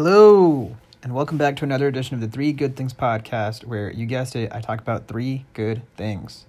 Hello, and welcome back to another edition of the Three Good Things podcast, where, you guessed it, I talk about three good things.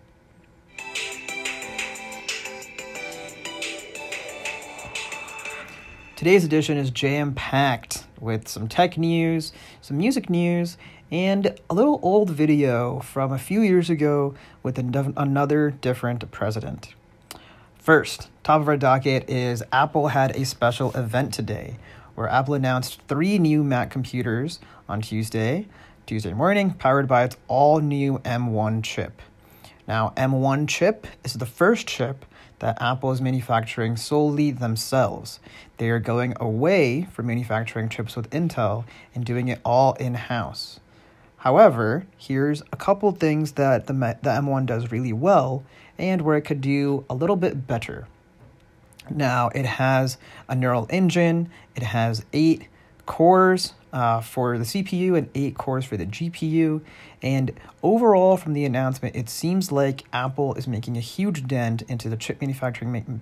Today's edition is jam-packed with some tech news, some music news, and a little old video from a few years ago with another different president. First, top of our docket is Apple had a special event today, where Apple announced 3 new Mac computers on Tuesday morning, powered by its all-new M1 chip. Now, M1 chip is the first chip that Apple is manufacturing solely themselves. They are going away from manufacturing chips with Intel and doing it all in-house. However, here's a couple things that the M1 does really well and where it could do a little bit better. Now, it has a neural engine. It has 8 cores for the CPU and 8 cores for the GPU. And overall, from the announcement, it seems like Apple is making a huge dent into the chip manufacturing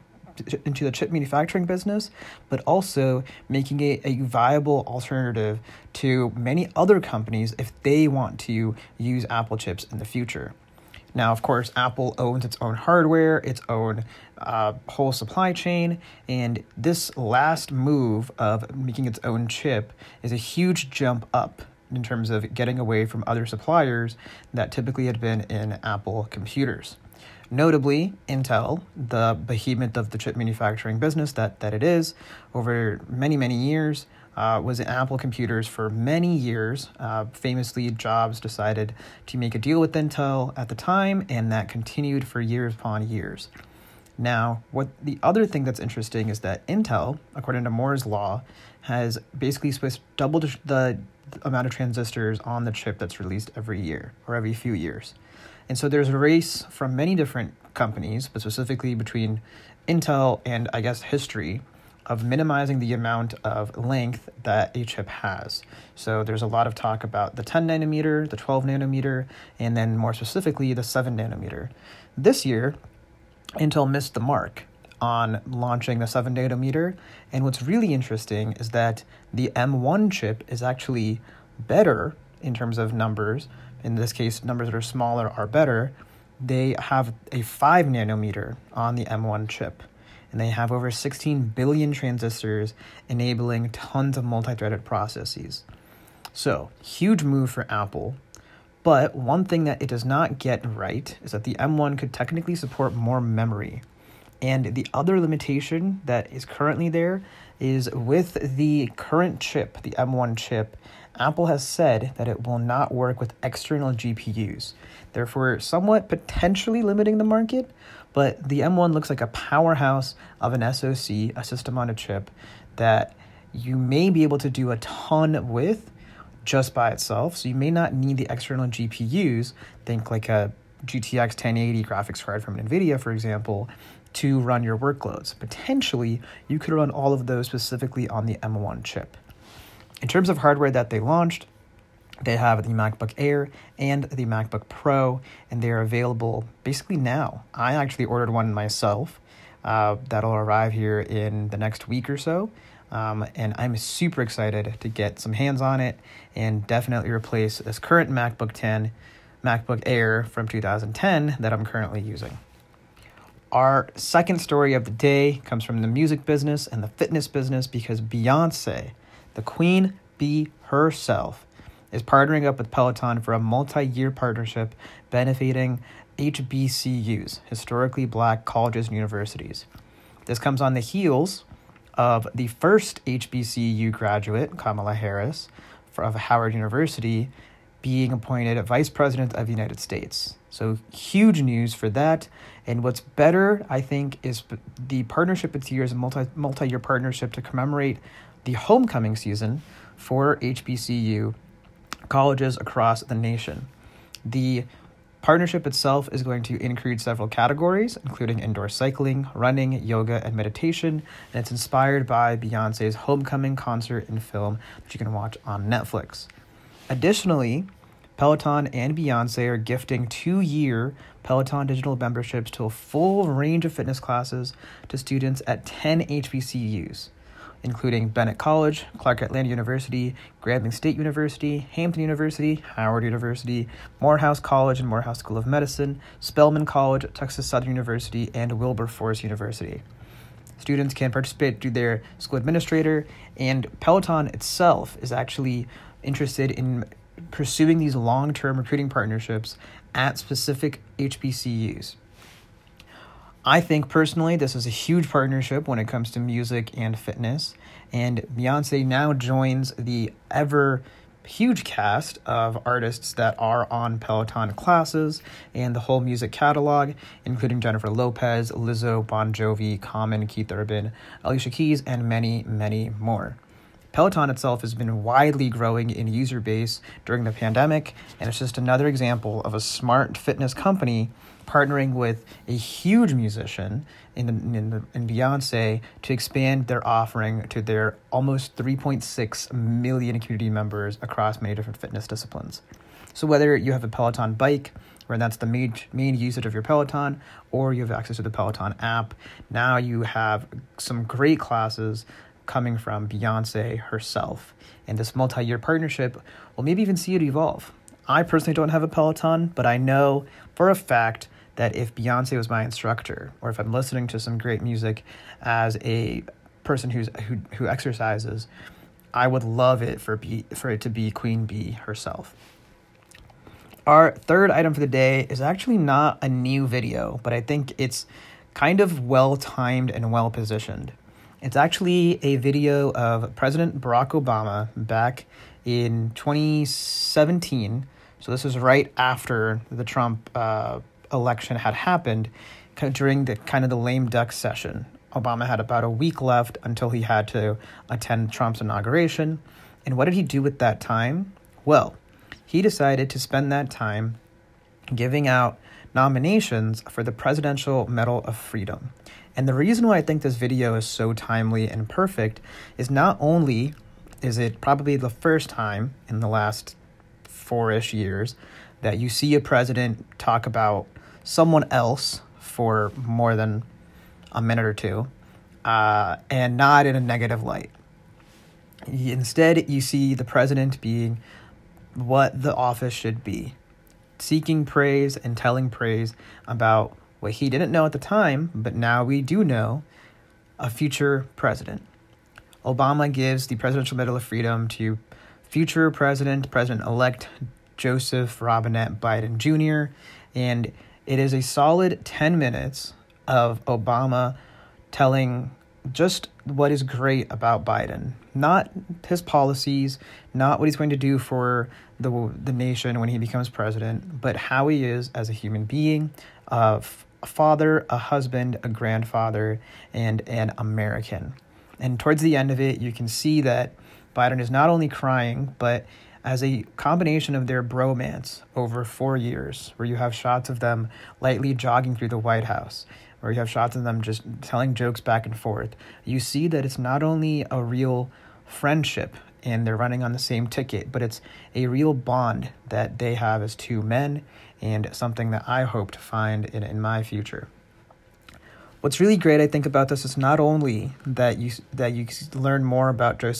business, but also making it a viable alternative to many other companies if they want to use Apple chips in the future. Now, of course, Apple owns its own hardware, its own whole supply chain, and this last move of making its own chip is a huge jump up in terms of getting away from other suppliers that typically had been in Apple computers. Notably, Intel, the behemoth of the chip manufacturing business that it is, over many, many years, was in Apple computers for many years. Famously, Jobs decided to make a deal with Intel at the time, and that continued for years upon years. Now, what the other thing that's interesting is that Intel, according to Moore's law, has basically doubled the amount of transistors on the chip that's released every year or every few years. And so there's a race from many different companies, but specifically between Intel and, I guess, history, of minimizing the amount of length that a chip has. So there's a lot of talk about the 10 nanometer, the 12 nanometer, and then more specifically the 7 nanometer. This year, Intel missed the mark on launching the 7 nanometer, and what's really interesting is that the M1 chip is actually better in terms of numbers. In this case, numbers that are smaller are better. They have a 5 nanometer on the M1 chip, and they have over 16 billion transistors, enabling tons of multi-threaded processes. So, huge move for Apple. But one thing that it does not get right is that the M1 could technically support more memory. And the other limitation that is currently there is with the current chip, the M1 chip, Apple has said that it will not work with external GPUs, therefore somewhat potentially limiting the market. But the M1 looks like a powerhouse of an SoC, a system on a chip, that you may be able to do a ton with just by itself. So you may not need the external GPUs, think like a GTX 1080 graphics card from NVIDIA, for example, to run your workloads. Potentially, you could run all of those specifically on the M1 chip. In terms of hardware that they launched, they have the MacBook Air and the MacBook Pro, and they are available basically now. I actually ordered one myself. That'll arrive here in the next week or so. And I'm super excited to get some hands on it and definitely replace this current MacBook Air from 2010 that I'm currently using. Our second story of the day comes from the music business and the fitness business, because Beyonce, the queen bee herself, is partnering up with Peloton for a multi-year partnership benefiting HBCUs, historically black colleges and universities. This comes on the heels of the first HBCU graduate, Kamala Harris, of Howard University, being appointed Vice President of the United States. So huge news for that. And what's better, I think, is the partnership this year is a multi-year partnership to commemorate the homecoming season for HBCU colleges across the nation. The partnership itself is going to include several categories, including indoor cycling, running, yoga, and meditation, and it's inspired by Beyonce's homecoming concert and film that you can watch on Netflix. Additionally, Peloton and Beyonce are gifting 2-year Peloton digital memberships to a full range of fitness classes to students at 10 HBCUs. including Bennett College, Clark Atlanta University, Grambling State University, Hampton University, Howard University, Morehouse College and Morehouse School of Medicine, Spelman College, Texas Southern University, and Wilberforce University. Students can participate through their school administrator, and Peloton itself is actually interested in pursuing these long-term recruiting partnerships at specific HBCUs. I think personally this is a huge partnership when it comes to music and fitness, and Beyonce now joins the ever huge cast of artists that are on Peloton classes and the whole music catalog, including Jennifer Lopez, Lizzo, Bon Jovi, Common, Keith Urban, Alicia Keys, and many, many more. Peloton itself has been widely growing in user base during the pandemic, and it's just another example of a smart fitness company partnering with a huge musician in Beyonce to expand their offering to their almost 3.6 million community members across many different fitness disciplines. So whether you have a Peloton bike, where that's the main usage of your Peloton, or you have access to the Peloton app, now you have some great classes coming from Beyonce herself. And this multi-year partnership will maybe even see it evolve. I personally don't have a Peloton, but I know for a fact that if Beyonce was my instructor, or if I'm listening to some great music as a person who exercises, I would love it for it to be Queen Bee herself. Our third item for the day is actually not a new video, but I think it's kind of well-timed and well-positioned. It's actually a video of President Barack Obama back in 2017. So this is right after the Trump election had happened, during the lame duck session. Obama had about a week left until he had to attend Trump's inauguration. And what did he do with that time? Well, he decided to spend that time giving out nominations for the Presidential Medal of Freedom. And the reason why I think this video is so timely and perfect is not only is it probably the first time in the last 4-ish years that you see a president talk about someone else for more than a minute or two, and not in a negative light. Instead, you see the president being what the office should be, seeking praise and telling praise about what he didn't know at the time, but now we do know, a future president. Obama gives the Presidential Medal of Freedom to future President-elect Joseph Robinette Biden Jr., and it is a solid 10 minutes of Obama telling just what is great about Biden. Not his policies, not what he's going to do for the nation when he becomes president, but how he is as a human being, a father, a husband, a grandfather, and an American. And towards the end of it, you can see that Biden is not only crying, but as a combination of their bromance over 4 years, where you have shots of them lightly jogging through the White House, where you have shots of them just telling jokes back and forth, you see that it's not only a real friendship and they're running on the same ticket, but it's a real bond that they have as two men, and something that I hope to find in my future. What's really great, I think, about this is not only that you learn more about Joe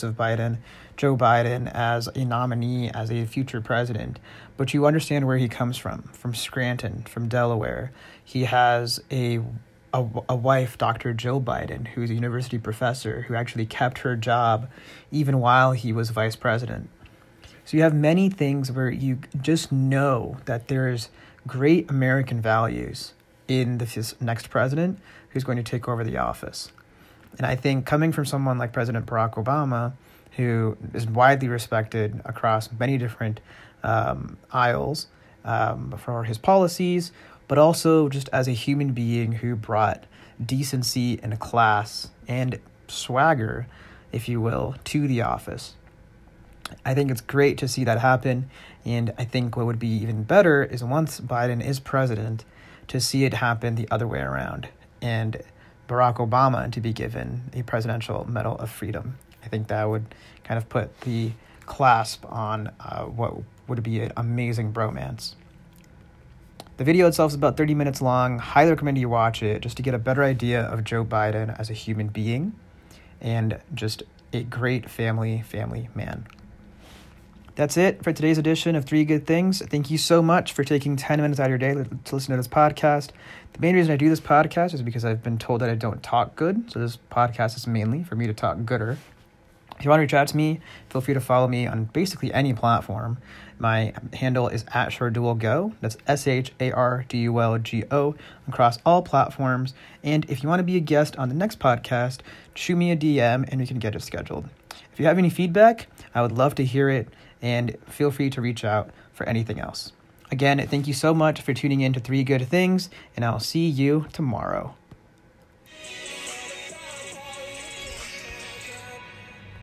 Biden as a nominee, as a future president, but you understand where he comes from Scranton, from Delaware. He has a wife, Dr. Jill Biden, who's a university professor who actually kept her job even while he was vice president. So you have many things where you just know that there's great American values in this next president who's going to take over the office. And I think coming from someone like President Barack Obama, who is widely respected across many different aisles for his policies, but also just as a human being who brought decency and class and swagger, if you will, to the office. I think it's great to see that happen, and I think what would be even better is once Biden is president, to see it happen the other way around, and Barack Obama to be given a Presidential Medal of Freedom. I think that would kind of put the clasp on what would be an amazing bromance. The video itself is about 30 minutes long. Highly recommend you watch it just to get a better idea of Joe Biden as a human being. and just a great family man. That's it for today's edition of 3 Good Things. Thank you so much for taking 10 minutes out of your day to listen to this podcast. The main reason I do this podcast is because I've been told that I don't talk good. So this podcast is mainly for me to talk gooder. If you want to reach out to me, feel free to follow me on basically any platform. My handle is @ShardulGo. That's SHARDULGO across all platforms. And if you want to be a guest on the next podcast, shoot me a DM and we can get it scheduled. If you have any feedback, I would love to hear it, and feel free to reach out for anything else. Again, thank you so much for tuning in to 3 Good Things, and I'll see you tomorrow.